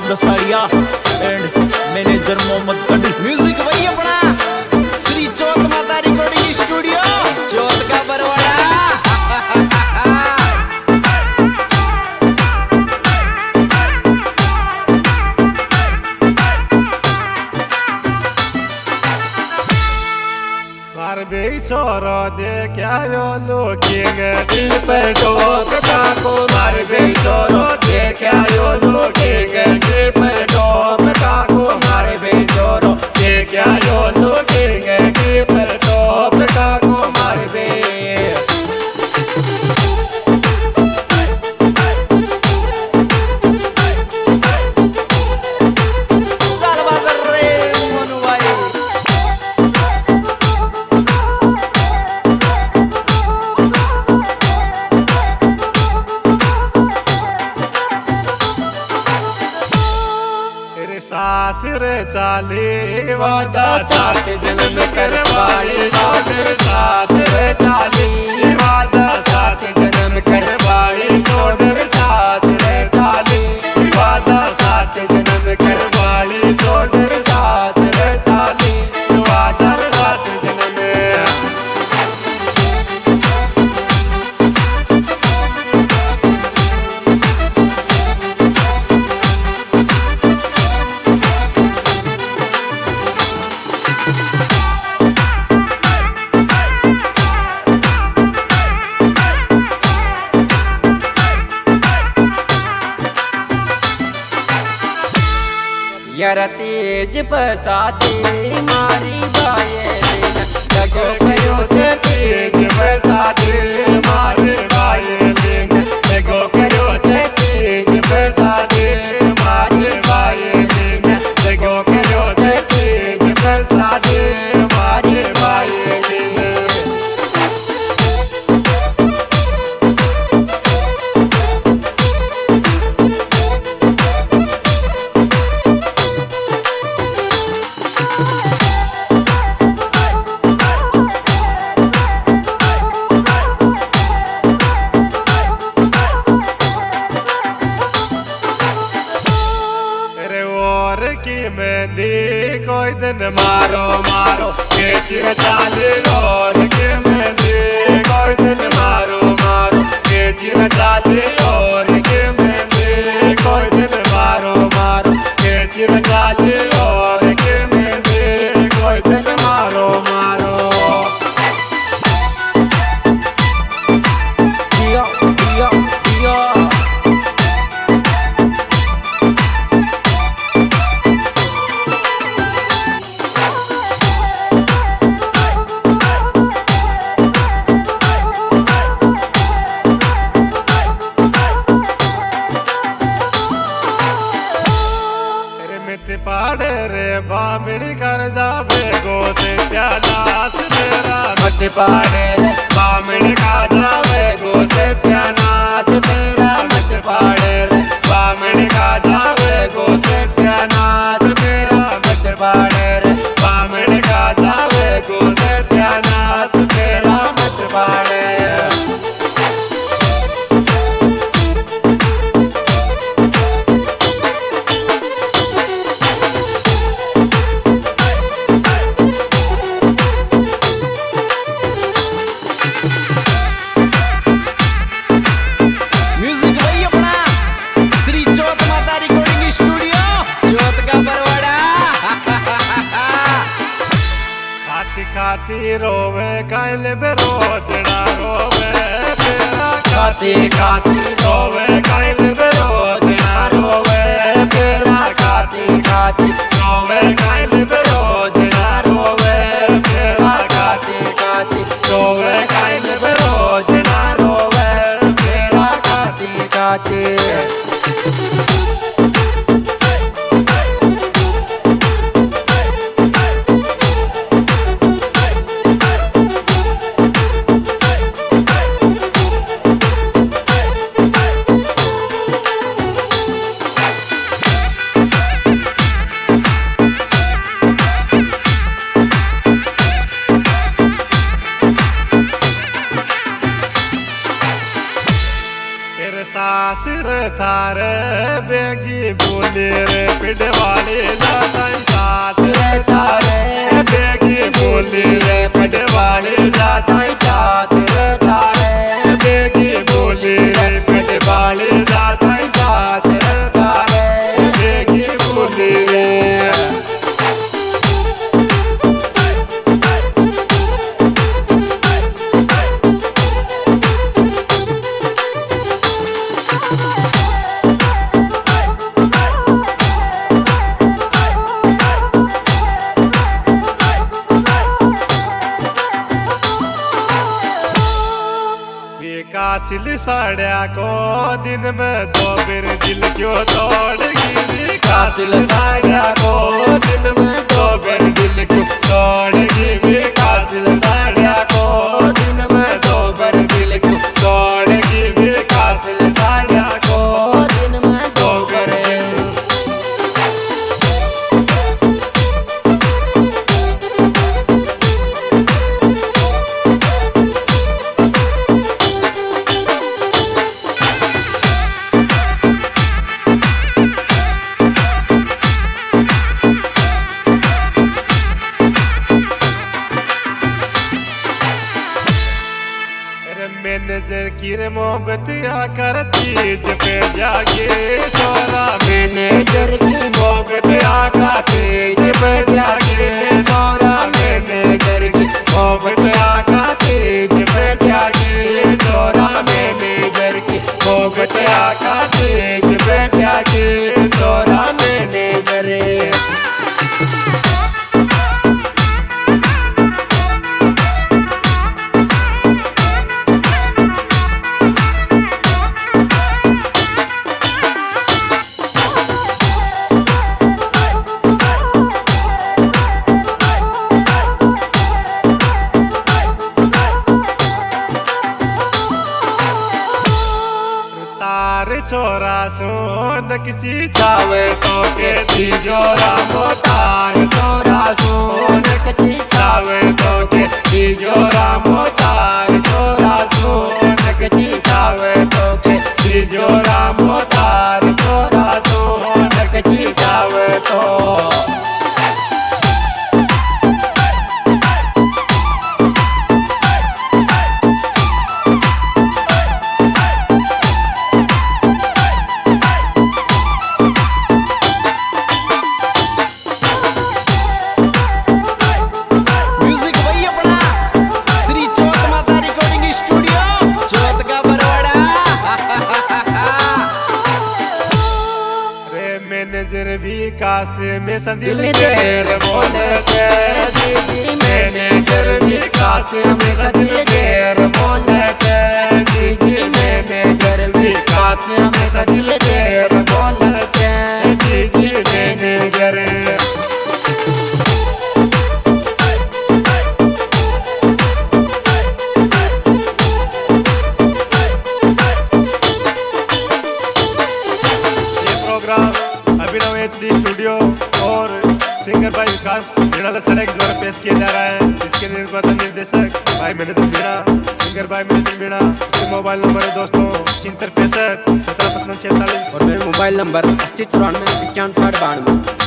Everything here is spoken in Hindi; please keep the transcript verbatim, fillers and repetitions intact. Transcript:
दसाड़िया एंड मैनेजर मोहम्मद कडी। म्यूजिक वही अपना श्री चौथ माता रिकॉर्डिंग स्टूडियो चौथ का बरवाड़ा। छोरो दे क्या यो लोकिंग दिल पे टोप काको मार गई छोरो दे क्या यो लोकिंग दिल पे टोप काको मार गई छोरो दे क्या यो लोकिंग दिल पे टोप काको मार गई। सासुर चाली वादा सात जन्म करवाए छोड़ सासुर चाली वादा सात जन्म करवाए छोड़ सासुर चाली वादा सात जन्म करवाए छोड़ सासुर चाली वादा सात जन्म। यार तेज बरसाती मारी बाये लगो कयो तेज बरसाती मारी बाये दिन लगो कयो तेज बरसाती मारी बाये दिन लगो कयो तेज बरसाती मारी बाये दिन। मेहंदी कोई दिन मारो मारो के चिर चाली और के मेहंदी कोई दिन मारो मारो के चिर चाली और के मेहंदी कोई दिन मारो मारो के चिर चाली और के मेहंदी कोई दिन मारो मारो। दिया दिया दिया पाड़े रे बामणी कर जावे गो से त्यानास तेरा मत पाड़े रे बामणी का जावे गो से त्यानास तेरा मत पाड़े रे बामणी का जावे गो से त्यानास तेरा मत पाड़े रे बामणी का जावे गो से त्यानास तेरा मत पाड़े। खाती रोवे कायल बेरोजना रोवे तेरा खाती खाती रोवे कायल बेरोजना रोवे तेरा खाती खाती रोवे कायल बेरोजना रोवे तेरा खाती खाती रोवे कायल बेरोजना रोवे तेरा खाती खाती। सासुर थारे बेगी बोली बोली रे पिंड वाले जाता साथ रहता रे बेगी बोली रे पिंड वाले जाता साथ रहता रे बेगी बोली रे पिंड वाले जाता साथ रहता रे बेगी बोली रे। कासिल साड़िया को दिन में दो बेर दिल क्यों तोड़गी कासिल साड़िया को दिन में दो बेर दिल क्यों तोड़गी कासिल साड़िया को दिन में दो बेर दिल क्यों तोड़गी कासिल साड़िया को दिन में दो बेर। मैनेजर की रे मोहब्बत या करती पे जागे छोरा मैनेजर की मोहब्बत या करती पे जागे छोरा मैनेजर की मोहब्बत या करती पे जागे छोरा मैनेजर की मोहब्बत या करती पे जागे छोरा मैनेजर। छोरा सोन किसी चावे तो के तिजोरा मोतार छोरा सोन किसी चावे तो के तिजोरा मोतार छोरा सोन किसी चावे तो के तिजोरा मोतार छोरा सोन किसी चावे तो। मैनेजर भी काश में संदिल देर बोले थे जी मैनेजर भी काश में संदिल देर बोले थे जी मैनेजर भी काश में संदिल देर बोले थे जी मैनेजर। अभिनव एचडी स्टूडियो और सिंगर भाई विकास मीणा सड़क द्वारा पेश किया जा रहा है। इसके निर्माता निर्देशक भाई मैनेजर मीणा सिंगर भाई मैनेजर मीणा। इसके मोबाइल नंबर है दोस्तों छिहत्तर पैंसठ सत्रह पचपन छियालीस और मेरा मोबाइल नंबर अस्सी चौरानवे पचानवे साठ बानवे।